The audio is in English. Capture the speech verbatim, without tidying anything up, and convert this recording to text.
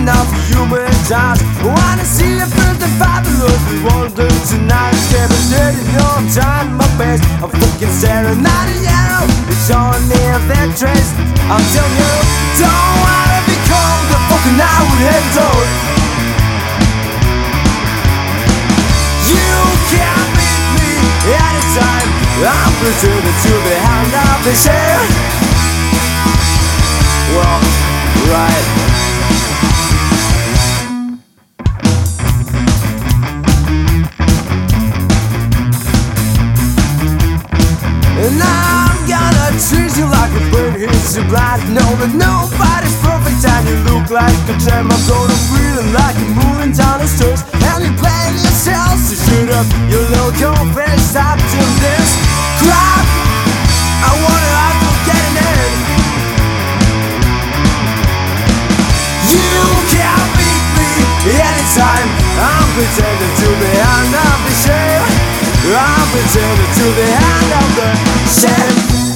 end of human times. Wanna see a feel the fabulous. We won't do tonight. Step and dirty, no, I'm trying my best. I'm fucking staring at a yellow. It's showing me a that trace. I'm telling you, don't wanna be cold. The fucking I would have told. You can't beat me anytime. I'm pretending to be hand of the share. Well, right. And I'm gonna treat you like a bird hits your blood. Know that nobody's perfect and you look like a gem. I'm gonna feeling like you're moving down the stairs. And you're playing yourself, so shut up your little confess. Stop doing this crap. I wanna have to get in it. You can't beat me anytime. I'm pretending to be hand of the shame. I'm pretending to the end of the shame.